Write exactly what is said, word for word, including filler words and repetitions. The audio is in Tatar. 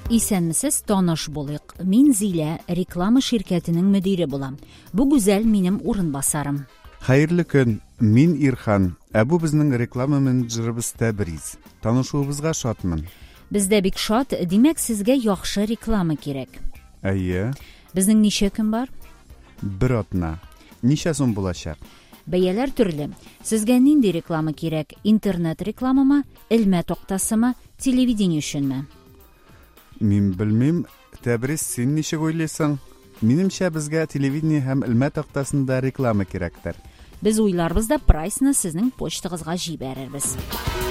Исәнмесез, таныш булыйк. Мин Зилә, реклама ширкәтенең мөдире булам. Бу гүзәл минем урынбасарым. Хәерле көн, мин Ирхан, ә бу безнең реклама менеджерыбыз Тәбриз. Танышуыбызга шатмын. Бездә бик шат, димәк сезгә яхшы реклама кирәк. Әйе, Безнең ничә көн бар? бер атна. Ничә сум булачак? Бәяләр төрле. Сезгә нинди реклама кирәк? Интернет рекламамы, элмә тактасымы, телевидение өченме? Мин белмим, Тәбриз, син ничек уйлыйсың? Минемчә безгә телевидение һәм элмә тактасында реклама кирәктер. Без уйларбыз да прайсны сезнең почтагызга җибәрербез.